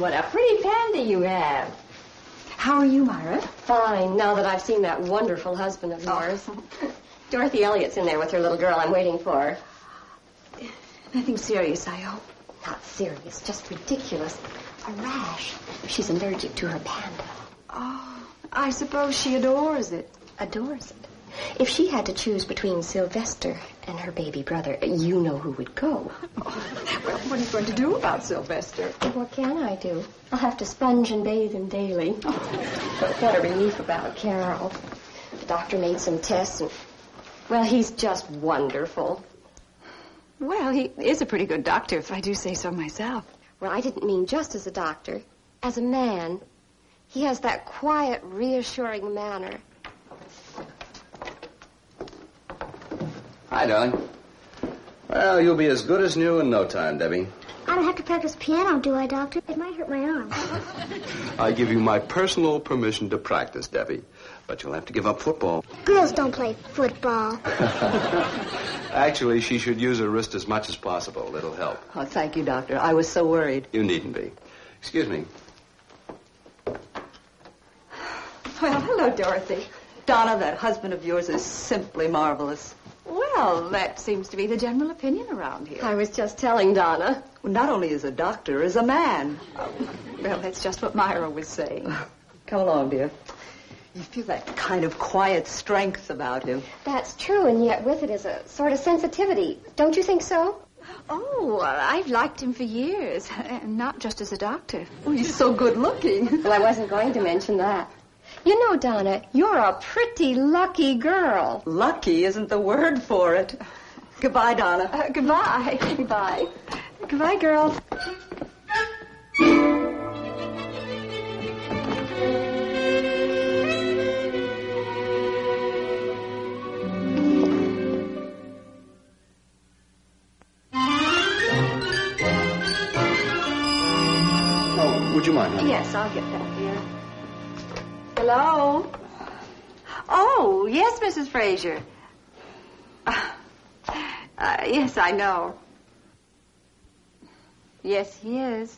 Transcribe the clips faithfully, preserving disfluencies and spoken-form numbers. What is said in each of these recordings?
what a pretty pandy you have. How are you, Myra? Fine, now that I've seen that wonderful husband of yours. Oh. Dorothy Elliott's in there with her little girl I'm waiting for. Nothing serious, I hope. Not serious, just ridiculous. A rash. She's allergic to her panda. Oh, I suppose she adores it. Adores it. If she had to choose between Sylvester and her baby brother, you know who would go. Oh, well, what are you going to do about Sylvester? What can I do? I'll have to sponge and bathe him daily. Oh. But what a relief about Carol. The doctor made some tests and, well, he's just wonderful. Well, he is a pretty good doctor, if I do say so myself. Well, I didn't mean just as a doctor. As a man. He has that quiet, reassuring manner. Hi, darling. Well, you'll be as good as new in no time, Debbie. I don't have to practice piano, do I, Doctor? It might hurt my arm. I give you my personal permission to practice, Debbie. But you'll have to give up football. Girls don't play football. Actually, she should use her wrist as much as possible. It'll help. Oh, thank you, Doctor. I was so worried. You needn't be. Excuse me. Well, hello, Dorothy. Donna, that husband of yours is simply marvelous. Well, that seems to be the general opinion around here. I was just telling Donna. Well, not only as a doctor, as a man. Oh, well, that's just what Myra was saying. Come along, dear. You feel that kind of quiet strength about him. That's true, and yet with it is a sort of sensitivity. Don't you think so? Oh, I've liked him for years, and not just as a doctor. Oh, he's so good-looking. Well, I wasn't going to mention that. You know, Donna, you're a pretty lucky girl. Lucky isn't the word for it. Goodbye, Donna. Uh, goodbye. Goodbye. Goodbye, girls. Oh, would you mind, honey? Yes, I'll get that, dear. Hello? Oh, yes, Missus Fraser. Uh, uh, yes, I know. Yes, he is.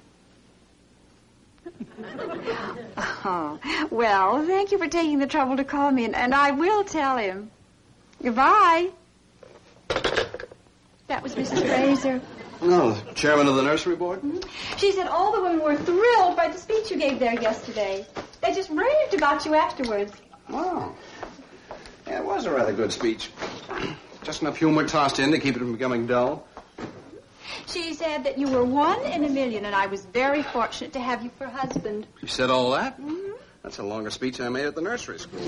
Oh, well, thank you for taking the trouble to call me, and, and I will tell him. Goodbye. That was Missus Fraser. No, chairman of the nursery board? Mm-hmm. She said all the women were thrilled by the speech you gave there yesterday. They just raved about you afterwards. Wow. Yeah, it was a rather good speech. Just enough humor tossed in to keep it from becoming dull. She said that you were one in a million, and I was very fortunate to have you for husband. You said all that? Mm-hmm. That's a longer speech than I made at the nursery school.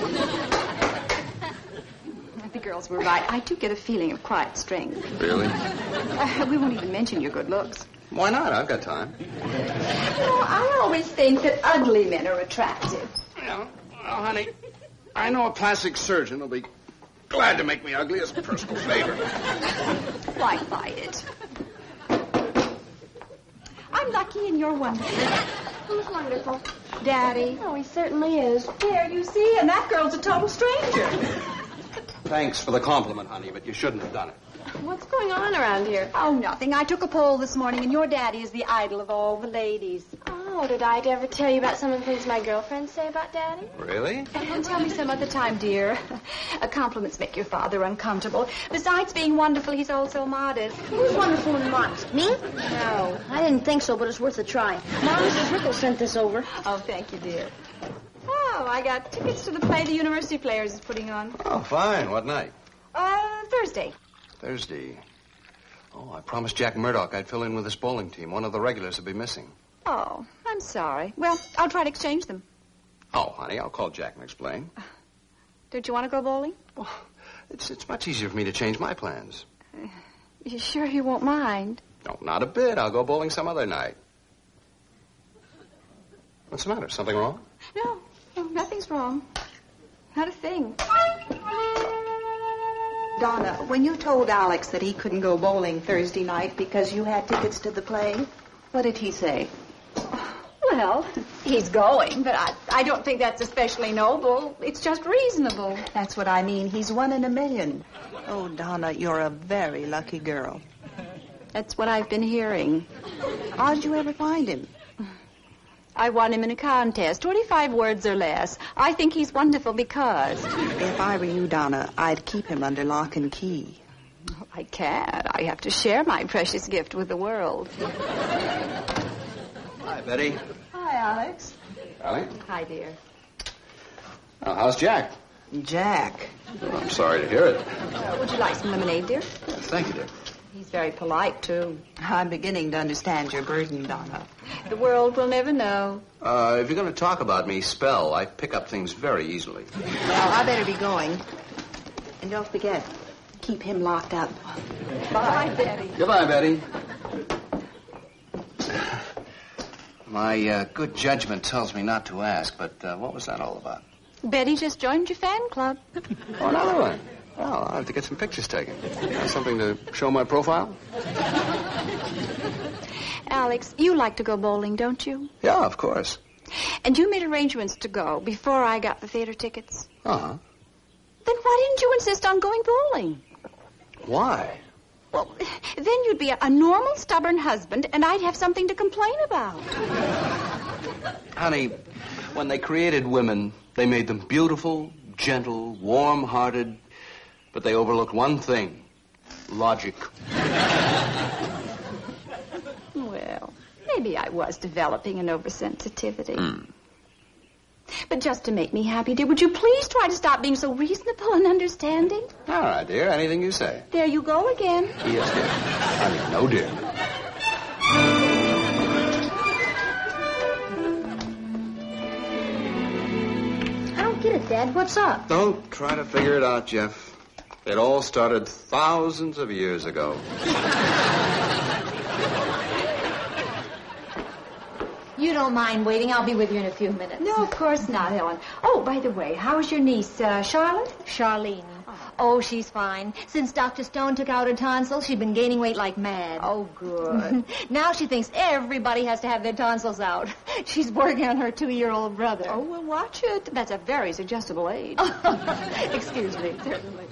The girls were right. I do get a feeling of quiet strength. Really? Uh, we won't even mention your good looks. Why not? I've got time. You know, I always think that ugly men are attractive. Yeah. Well, honey, I know a plastic surgeon will be glad to make me ugly as a personal favor. Why fight it? I'm lucky and you're wonderful. Who's wonderful? Daddy. Oh, he certainly is. There, you see, and that girl's a total stranger. Thanks for the compliment, honey, but you shouldn't have done it. What's going on around here? Oh, nothing. I took a poll this morning, and your daddy is the idol of all the ladies. Oh, did I ever tell you about some of the things my girlfriends say about Daddy? Really? Well, tell me some other time, dear. Uh, compliments make your father uncomfortable. Besides being wonderful, he's also modest. Who's wonderful and modest? Me? No, I didn't think so, but it's worth a try. Mom, Missus Rickles sent this over. Oh, thank you, dear. Oh, I got tickets to the play the University Players is putting on. Oh, fine. What night? Uh, Thursday. Thursday. Oh, I promised Jack Murdoch I'd fill in with this bowling team. One of the regulars will be missing. Oh, I'm sorry. Well, I'll try to exchange them. Oh, honey, I'll call Jack and explain. Don't you want to go bowling? Well, it's it's much easier for me to change my plans. Uh, you sure you won't mind? No, not a bit. I'll go bowling some other night. What's the matter? Something wrong? No, no, nothing's wrong. Not a thing. Donna, when you told Alex that he couldn't go bowling Thursday night because you had tickets to the play, what did he say? Well, he's going, but I, I don't think that's especially noble. It's just reasonable. That's what I mean. He's one in a million. Oh, Donna, you're a very lucky girl. That's what I've been hearing. How'd you ever find him? I won him in a contest, twenty-five words or less. I think he's wonderful because... If I were you, Donna, I'd keep him under lock and key. Oh, I can't. I have to share my precious gift with the world. Hi, Betty. Hi, Alex. Allie? Hi, dear. Oh, how's Jack? Jack. Oh, I'm sorry to hear it. Uh, would you like some lemonade, dear? Thank you, dear. He's very polite, too. I'm beginning to understand your burden, Donna. The world will never know. Uh, if you're going to talk about me, spell. I pick up things very easily. Well, I better be going. And don't forget, keep him locked up. Bye, Betty. Goodbye, Betty. My uh, good judgment tells me not to ask, but uh, what was that all about? Betty just joined your fan club. Oh, another one. Well, I'll have to get some pictures taken. Uh, something to show my profile? Alex, you like to go bowling, don't you? Yeah, of course. And you made arrangements to go before I got the theater tickets. Uh-huh. Then why didn't you insist on going bowling? Why? Well, then you'd be a, a normal, stubborn husband, and I'd have something to complain about. Honey, when they created women, they made them beautiful, gentle, warm-hearted, but they overlooked one thing, logic. Well, maybe I was developing an oversensitivity. Mm. But just to make me happy, dear, would you please try to stop being so reasonable and understanding? All right, dear, anything you say. There you go again. Yes, dear. I mean, no, dear. I don't get it, Dad. What's up? Don't try to figure it out, Jeff. It all started thousands of years ago. You don't mind waiting. I'll be with you in a few minutes. No, of course not, Helen. Oh, by the way, how is your niece, uh, Charlotte? Charlene. Oh, she's fine. Since Doctor Stone took out her tonsils, she's been gaining weight like mad. Oh, good. Now she thinks everybody has to have their tonsils out. She's working on her two-year-old brother. Oh, well, watch it. That's a very suggestible age. Excuse me. Certainly.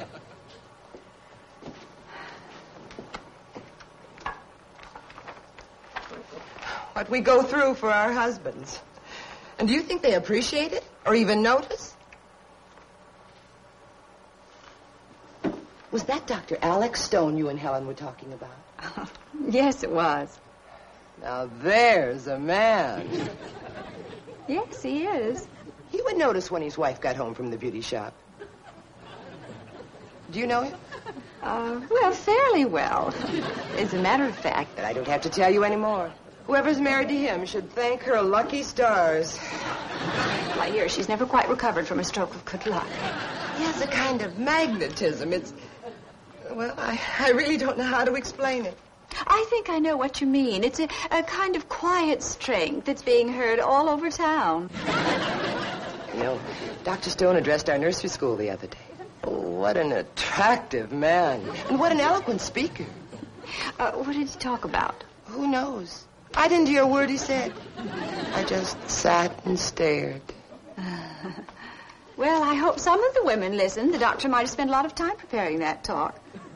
What we go through for our husbands. And do you think they appreciate it or even notice? Was that Doctor Alex Stone you and Helen were talking about? Yes, it was. Now there's a man. Yes, he is. He would notice when his wife got home from the beauty shop. Do you know him? Uh, well, fairly well. As a matter of fact, But I don't have to tell you anymore. Whoever's married to him should thank her lucky stars. I hear she's never quite recovered from a stroke of good luck. He has a kind of magnetism. It's... Well, I, I really don't know how to explain it. I think I know what you mean. It's a, a kind of quiet strength that's being heard all over town. You know, Doctor Stone addressed our nursery school the other day. Oh, what an attractive man. And what an eloquent speaker. Uh, what did he talk about? Who knows? I didn't hear a word he said. I just sat and stared. Well, I hope some of the women listened. The doctor might have spent a lot of time preparing that talk.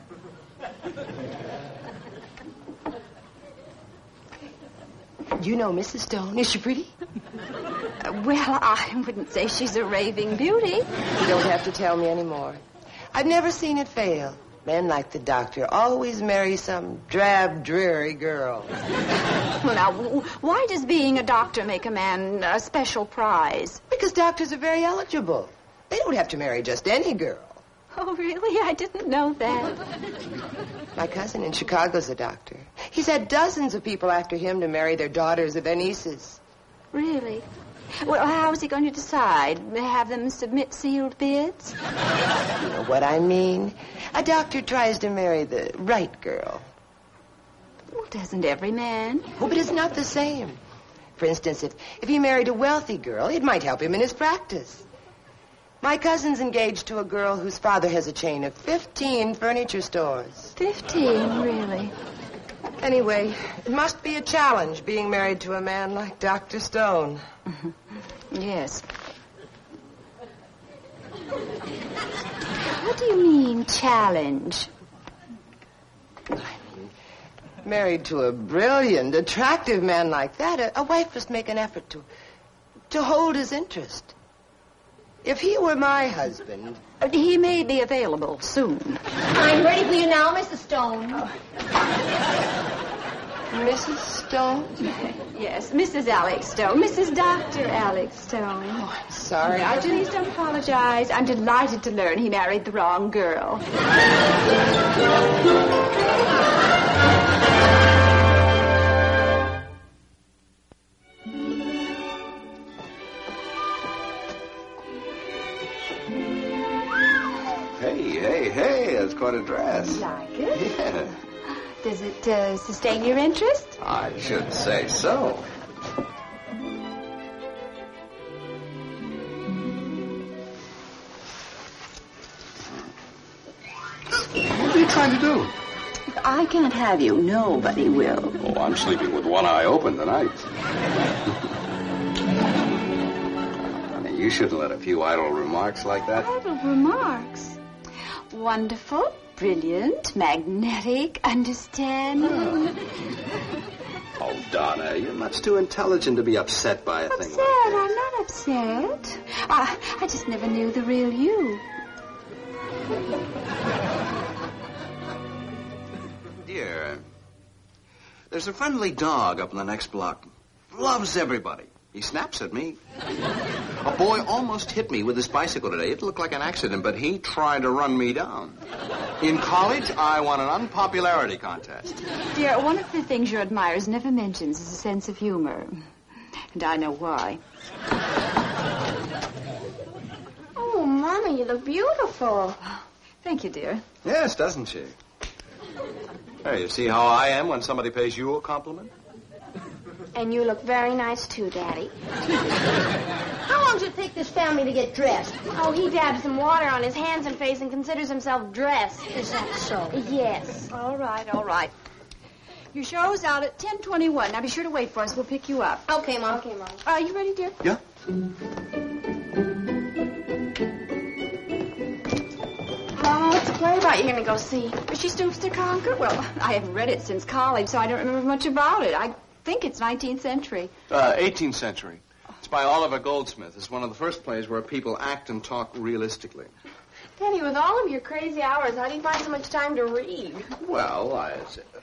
You know Missus Stone. Is she pretty? Uh, well, I wouldn't say she's a raving beauty. You don't have to tell me anymore. I've never seen it fail. Men like the doctor always marry some drab, dreary girl. Well, now, w- why does being a doctor make a man a special prize? Because doctors are very eligible. They don't have to marry just any girl. Oh, really? I didn't know that. My cousin in Chicago's a doctor. He's had dozens of people after him to marry their daughters or their nieces. Really? Well, how's he going to decide? Have them submit sealed bids? You know what I mean? A doctor tries to marry the right girl. Well, doesn't every man? Oh, but it's not the same. For instance, if, if he married a wealthy girl, it might help him in his practice. My cousin's engaged to a girl whose father has a chain of fifteen furniture stores. Fifteen, really? Anyway, it must be a challenge being married to a man like Doctor Stone. Yes. What do you mean, challenge? I mean, Married to a brilliant, attractive man like that, a, a wife must make an effort to, to hold his interest. If he were my husband... Uh, He may be available soon. I'm ready for you now, Missus Stone. Missus Stone? Yes, Missus Alex Stone. Missus Doctor Alex Stone. Oh, I'm sorry. I please don't apologize. I'm delighted to learn he married the wrong girl. Hey, hey, hey, that's quite a dress. Like it? Yeah, Does it uh, sustain your interest? I should say so. What are you trying to do? If I can't have you, nobody will. Oh, I'm sleeping with one eye open tonight. Honey, you shouldn't let a few idle remarks like that. Idle remarks. Wonderful, brilliant, magnetic, understanding. Oh, Donna, you're much too intelligent to be upset by a thing Upset? like this. I'm not upset. I, I just never knew the real you. Dear, there's a friendly dog up in the next block. Loves everybody. He snaps at me. A boy almost hit me with his bicycle today. It looked like an accident, but he tried to run me down. In college, I won an unpopularity contest. Dear, one of the things your admirers never mentions is a sense of humor. And I know why. Oh, Mama, you look beautiful. Thank you, dear. Yes, doesn't she? Hey, you see how I am when somebody pays you a compliment? And you look very nice, too, Daddy. How long does it take this family to get dressed? Oh, he dabs some water on his hands and face and considers himself dressed. Is that so? Yes. All right, all right. Your show's out at ten twenty-one. Now be sure to wait for us. We'll pick you up. Okay, Mom. Okay, Mom. Are you ready, dear? Yeah. Oh, it's a playwright you're going to go see. She Stoops to Conquer? Well, I haven't read it since college, so I don't remember much about it. I think it's nineteenth century. Uh, eighteenth century. It's by Oliver Goldsmith. It's one of the first plays where people act and talk realistically. Daddy, with all of your crazy hours, how do you find so much time to read? Well, I...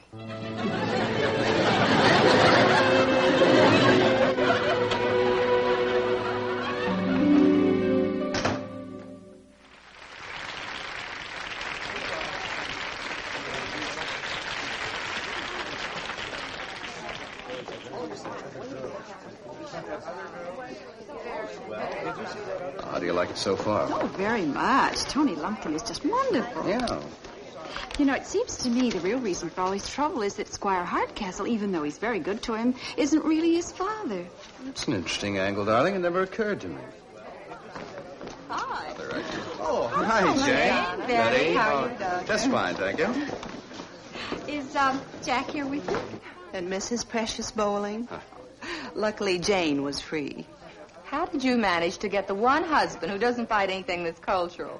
How do you like it so far? Oh, very much. Tony Lumpkin is just wonderful. Yeah. You know, it seems to me the real reason for all his trouble is that Squire Hardcastle, even though he's very good to him, isn't really his father. It's an interesting angle, darling. It never occurred to me. Hi. Oh, hi, Jane. Betty, how Oh, are you, Doug? Just fine, thank you. Is um, Jack here with you? And Missus Precious Bowling? Luckily, Jane was free. How did you manage to get the one husband who doesn't fight anything that's cultural?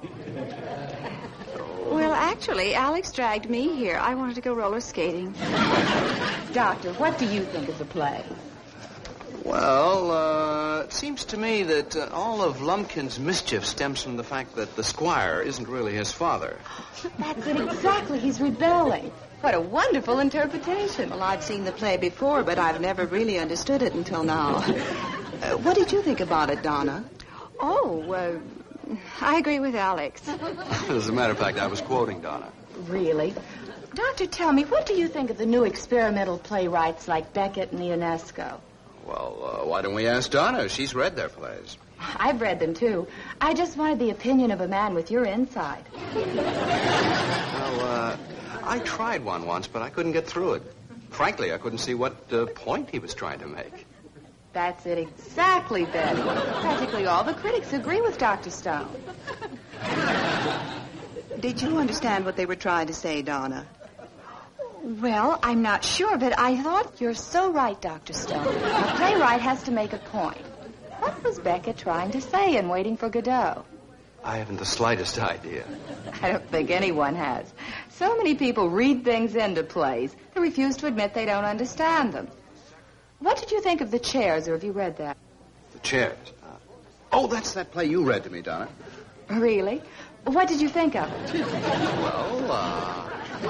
Well, actually, Alex dragged me here. I wanted to go roller skating. Doctor, what do you think of the play? Well, uh, it seems to me that uh, all of Lumpkin's mischief stems from the fact that the squire isn't really his father. That's it exactly. He's rebelling. What a wonderful interpretation. Well, I've seen the play before, but I've never really understood it until now. Uh, what did you think about it, Donna? Oh, uh, I agree with Alex. As a matter of fact, I was quoting Donna. Really? Doctor, tell me, what do you think of the new experimental playwrights like Beckett and Ionesco? Well, uh, why don't we ask Donna? She's read their plays. I've read them, too. I just wanted the opinion of a man with your insight. Well, uh, I tried one once, but I couldn't get through it. Frankly, I couldn't see what uh, point he was trying to make. That's it exactly, Betty. Practically all the critics agree with Doctor Stone. Did you understand what they were trying to say, Donna? Well, I'm not sure, but I thought... You're so right, Doctor Stone. A playwright has to make a point. What was Beckett trying to say in Waiting for Godot? I haven't the slightest idea. I don't think anyone has. So many people read things into plays. They refuse to admit they don't understand them. What did you think of The Chairs, or have you read that? The Chairs? Uh, oh, that's that play you read to me, Donna. Really? What did you think of it? Well, uh...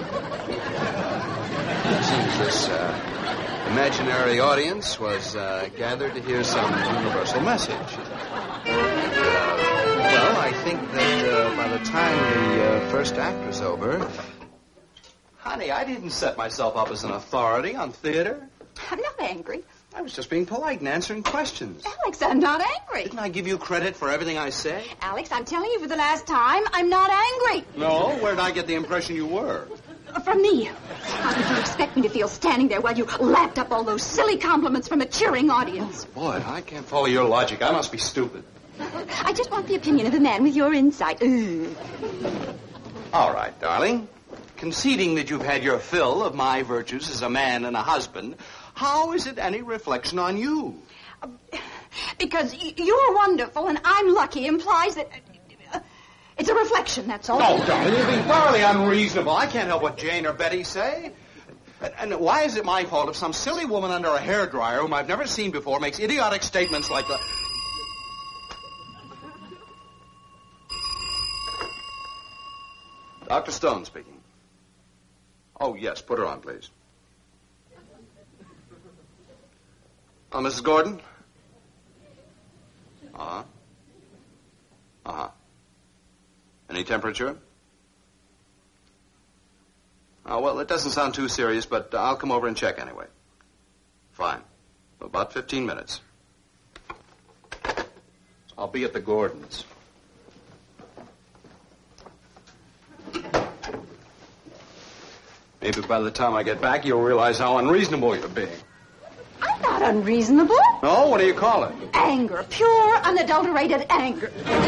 it seems this uh, imaginary audience was uh, gathered to hear some universal message. Uh, well, I think that uh, by the time the uh, first act was over... Honey, I didn't set myself up as an authority on theater. I'm not angry. I was just being polite and answering questions. Alex, I'm not angry. Didn't I give you credit for everything I said? Alex, I'm telling you for the last time, I'm not angry. No? Where did I get the impression you were? From me. How did you expect me to feel standing there while you lapped up all those silly compliments from a cheering audience? Boy, I can't follow your logic. I must be stupid. I just want the opinion of a man with your insight. Ugh. All right, darling. Conceding that you've had your fill of my virtues as a man and a husband, how is it any reflection on you? Uh, because y- you're wonderful and I'm lucky implies that... Uh, it's a reflection, that's all. Oh, darling, you're being thoroughly unreasonable. I can't help what Jane or Betty say. And, and why is it my fault if some silly woman under a hairdryer whom I've never seen before makes idiotic statements like the... Doctor Stone speaking. Oh, yes, put her on, please. Oh, Missus Gordon? Uh-huh. Uh-huh. Any temperature? Oh, well, it doesn't sound too serious, but uh, I'll come over and check anyway. Fine. About fifteen minutes. I'll be at the Gordons. Maybe by the time I get back, you'll realize how unreasonable you're being. I'm not unreasonable. No? What do you call it? Anger. Pure, unadulterated anger.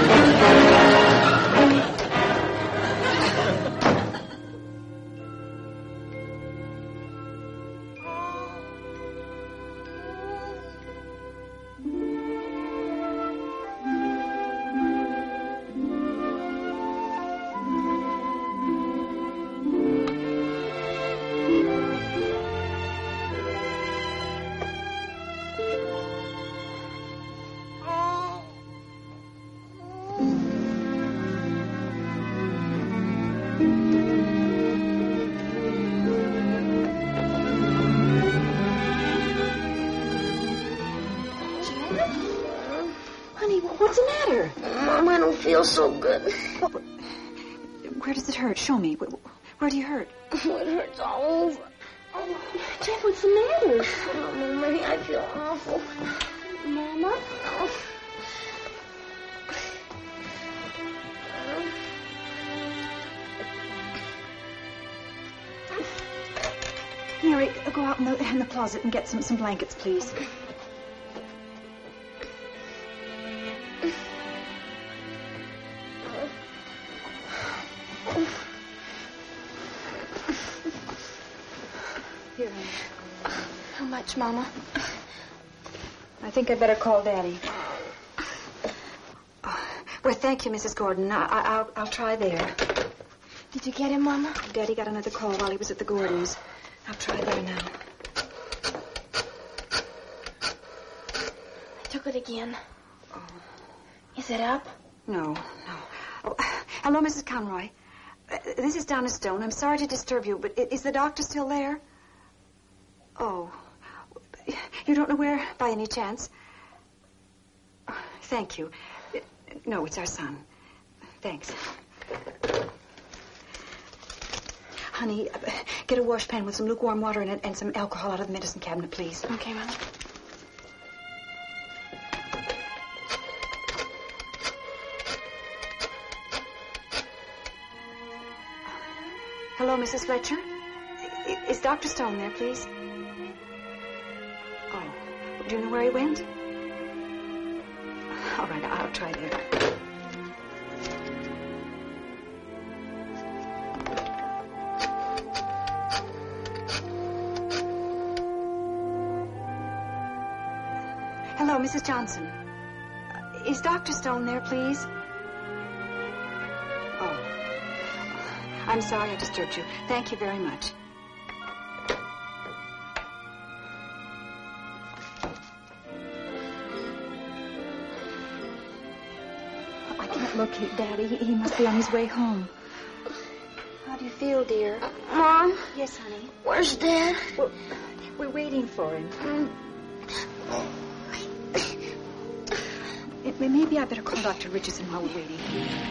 What's the matter? Mom, I don't feel so good. What, where does it hurt? Show me. Where, where do you hurt? Oh, it hurts all over. Oh, Jeff, what's the matter? Oh, Mommy, I feel awful. Mama? Oh. Mary, go out in the, in the closet and get some, some blankets, please. Here, honey. How much, Mama? I think I'd better call Daddy. Oh, well, thank you, Missus Gordon. I, I, I'll, I'll try there. Did you get him, Mama? Daddy got another call while he was at the Gordons. I'll try there now. I took it again. Oh. Is it up? No, no. Oh, hello, Missus Conroy. Uh, this is Donna Stone. I'm sorry to disturb you, but is the doctor still there? Oh. You don't know where, by any chance? Oh, thank you. Uh, no, it's our son. Thanks. Honey, uh, get a washpan with some lukewarm water in it and some alcohol out of the medicine cabinet, please. Okay, Mama. Hello, Missus Fletcher? I- Is Doctor Stone there, please? Oh, do you know where he went? All right, I'll try there. Hello, Missus Johnson. Uh, Is Doctor Stone there, please? Oh. I I'm sorry I disturbed you. Thank you very much. I can't locate Daddy. He, he must be on his way home. How do you feel, dear? Mom? Yes, honey. Where's Dad? Well, we're waiting for him. Mm. It, maybe I better call Doctor Richardson while we're waiting.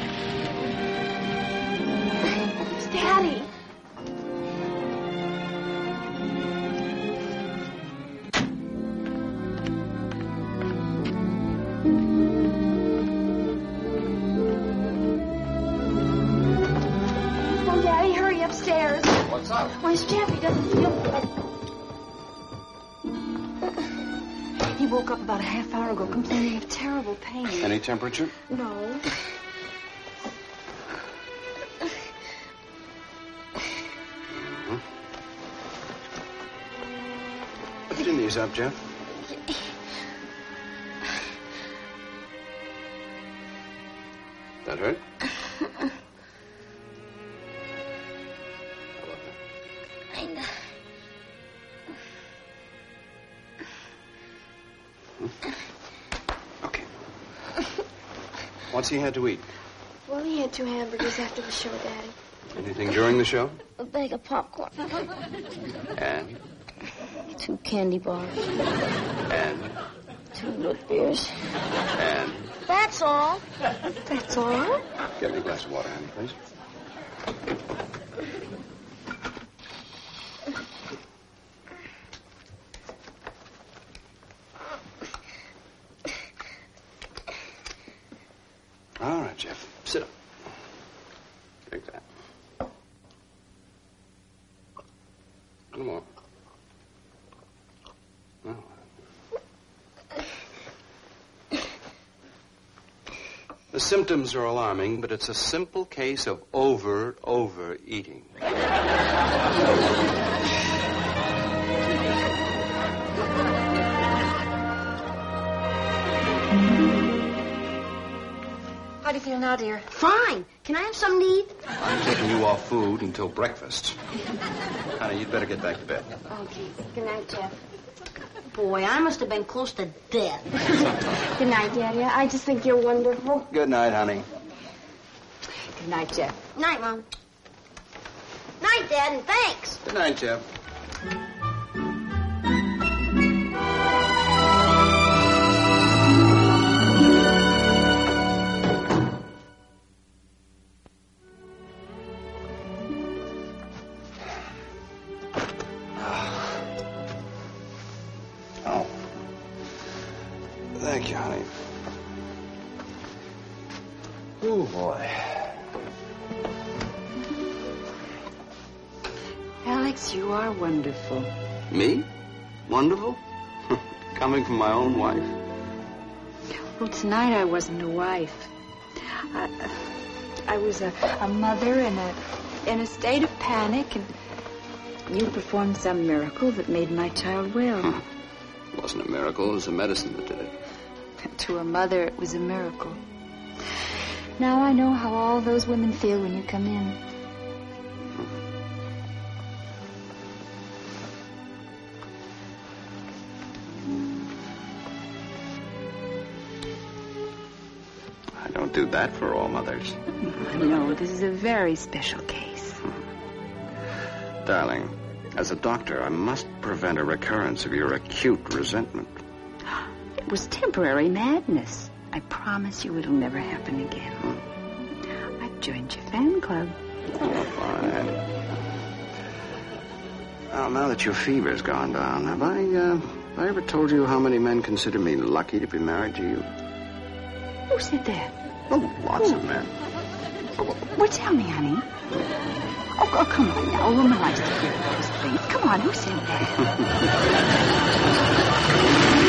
Daddy! Oh, Daddy, hurry upstairs. What's up? Where's Jeff? He doesn't feel good. He woke up about a half hour ago complaining of terrible pain. Any temperature? No. Lift your knees up, Jeff. That hurt? How about that? Kinda. Okay. What's he had to eat? Well, he had two hamburgers after the show, Daddy. Anything during the show? A bag of popcorn. And? Two candy bars. And? Two root beers. And? That's all. That's all? Get me a glass of water, honey, please. All right, Jeff. Sit up. Take that. Come on. Now. The symptoms are alarming, but it's a simple case of over, overeating. How do you feel now, dear? Fine. Can I have something to eat? I'm taking you off food until breakfast. Honey, you'd better get back to bed. Okay. Good night, Jeff. Boy, I must have been close to death. Good night, Daddy. I just think you're wonderful. Good night, honey. Good night, Jeff. Night, Mom. Night, Dad, and thanks. Good night, Jeff. Oh. Thank you, honey. Oh, boy. Alex, you are wonderful. Me? Wonderful? Coming from my own wife? Well, tonight I wasn't a wife. I, I was a, a mother in a in a state of panic, and you performed some miracle that made my child well. Huh. It wasn't a miracle. It was the medicine that did it. To a mother, it was a miracle. Now I know how all those women feel when you come in. I don't do that for all mothers. No, this is a very special case. Darling, as a doctor, I must prevent a recurrence of your acute resentment. It was temporary madness. I promise you it'll never happen again. Hmm. I've joined your fan club. Oh, fine. Well, now that your fever's gone down, have I, uh, have I ever told you how many men consider me lucky to be married to you? Who said that? Oh, lots Who? of men. Oh, well, tell me, honey. Oh, oh, come on now. A woman likes to hear those things. Come on, who said that?